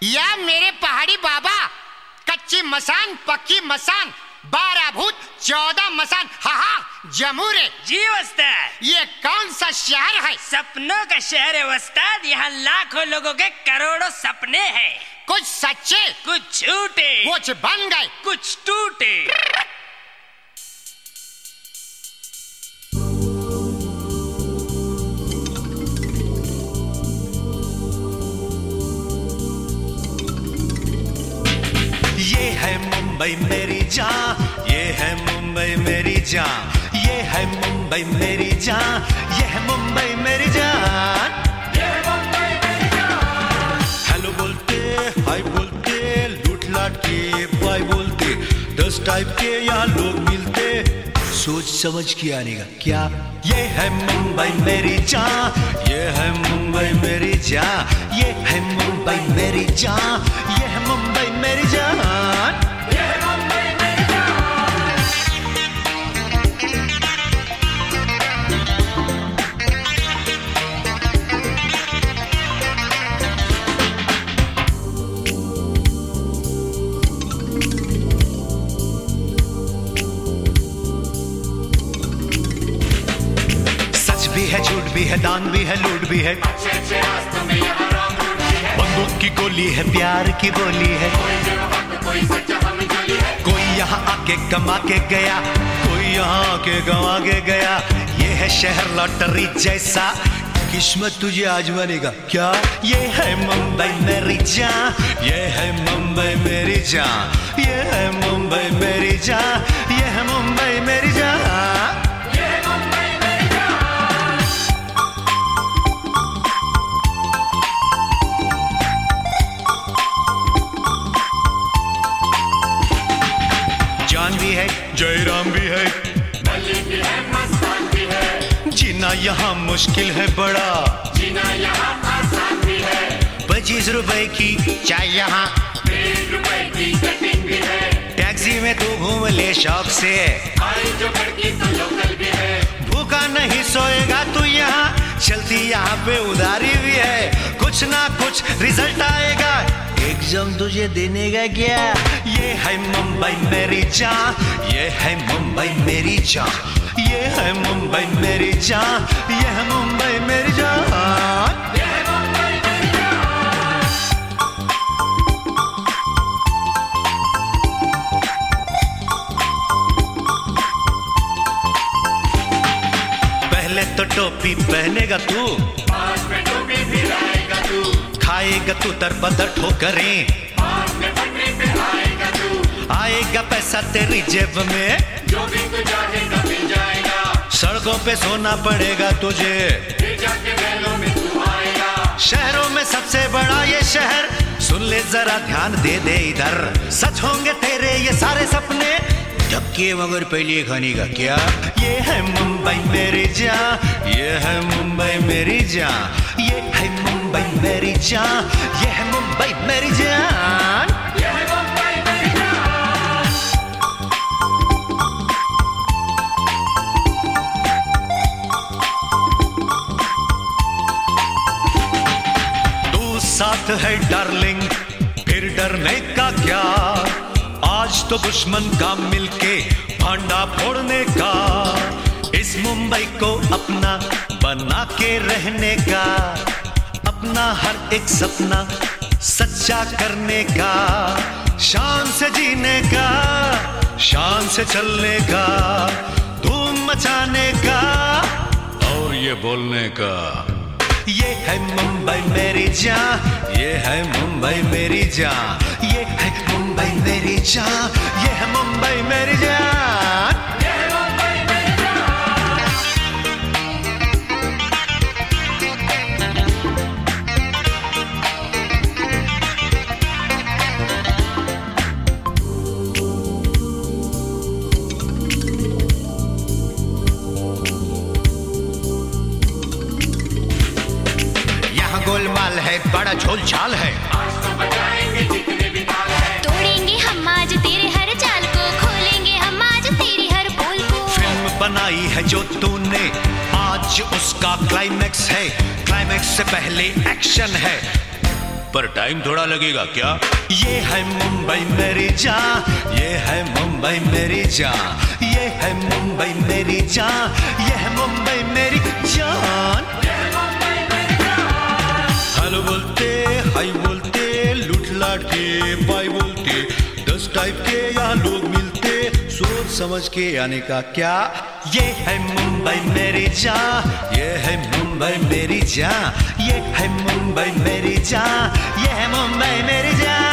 या मेरे पहाड़ी बाबा, कच्ची मसान पक्की मसान, 12 भूत 14 मसान, हा जमूरे जी उस्ताद। ये कौन सा शहर है? सपनों का शहर है उस्ताद। यहाँ लाखों लोगों के करोड़ों सपने हैं। कुछ सच्चे, कुछ झूठे, कुछ बन गए, कुछ टूटे। ये है मुंबई मेरी जान, ये है मुंबई मेरी जान, ये है मुंबई मेरी जान, ये है मुंबई मेरी जान, ये है मुंबई मेरी जान। हेलो बोलते, हाय बोलते, लूट लाट के बाय बोलते, 10 टाइप के यहाँ लोग मिलते, सोच समझ के आने का क्या। ये है मुंबई मेरी जान, ये है मुंबई मेरी जान, ये है मुंबई मेरी जान, ये है मुंबई मेरी जान, ये है मुंबई मेरी जान। सच भी है, झूठ भी है, दान भी है, लूट भी है, अच्छे रास्तों में यहाँ राम रूट भी है। बंदूक की गोली है, प्यार की बोली है, कोई सच्चा हमजोली है। कोई यहाँ आके कमा के गया, कोई यहाँ आके गवा के गया। ये है शहर लॉटरी जैसा, किस्मत तुझे आजमानेगा क्या। ये है मुंबई मेरी जान, ये है मुंबई मेरी जान, ये है मुंबई मेरी जान, ये है मुंबई मेरी जान, ये है मुंबई मेरी जान। जान भी है, जयराम भी है, मलिक भी है, मस्तान भी है। जीना यहाँ मुश्किल है बड़ा, जीना यहाँ आसान भी है। 25 रुपए की चाय यहाँ, 1 रुपए की कटिंग भी है। टैक्सी में तू घूम ले शौक से, आई जो की तो लोकल भी है। भूखा नहीं सोएगा तू यहाँ, चलती यहाँ पे उधारी भी है। कुछ ना कुछ रिजल्ट आएगा, एग्जाम तुझे देने का क्या। ये है मुंबई मेरी जान, ये है मुंबई मेरी जान, ये है मुंबई मेरी जान, ये है मुंबई मेरी जान, ये है मुंबई मेरी जान। पहले तो टोपी पहनेगा तू, बाद में टोपी भिराएगा तू, खाएगा तू तरबदर ठोकरें, बाद में पटरी पे आएगा तू। आएगा पैसा तेरी जेब में, जो भी तू चाहेगा मिल जाएगा। सड़कों पे सोना पड़ेगा तुझे, फिर जाके महलों में तू आएगा। शहरों में सबसे बड़ा ये शहर, सुन ले जरा ध्यान दे दे इधर। सच होंगे तेरे ये सारे सपने, धक्के मगर पहले खाने का क्या। ये है मुंबई मेरी जान, ये है मुंबई मेरी जान, ये है मुंबई मेरी जान, ये है मुंबई मेरी जान, ये है मुंबई मेरी जान। तू साथ है डार्लिंग, फिर डरने का क्या। आज तो दुश्मन का मिलके भांडा फोड़ने का, इस मुंबई को अपना बना के रहने का, अपना हर एक सपना सच्चा करने का, शान से जीने का, शान से चलने का, धूम मचाने का और ये बोलने का। ये है मुंबई मेरी जान, ये है मुंबई मेरी जान, ये है मुंबई मेरी जान, ये है मुंबई मेरी जान, ये है मुंबई मेरी जान। यहाँ गोलमाल है, बड़ा झोल झाल है, आज तो बजाएंगे जितने भी ताल है। तोड़ेंगे हम आज तेरे हर चाल को, खोलेंगे हम आज तेरी हर पोल को। फिल्म बनाई है जो तूने, आज उसका क्लाइमैक्स है, क्लाइमैक्स से पहले एक्शन है। पर टाइम थोड़ा लगेगा क्या? ये है मुंबई मेरी जान, ये है मुंबई मेरी जान, ये है मुंबई मेरी जान, ये है मुंबई मेरी जान। हेलो बोलते, हाय बोलते, लूट लाट के बाय बोलते, 10 टाइप के यहाँ लोग मिलते, सोच समझ के आने का क्या? ये है मुंबई मेरी जान, ये है मुंबई मेरी जान, ये है मुंबई मेरी जान, ये है मुंबई मेरी जान।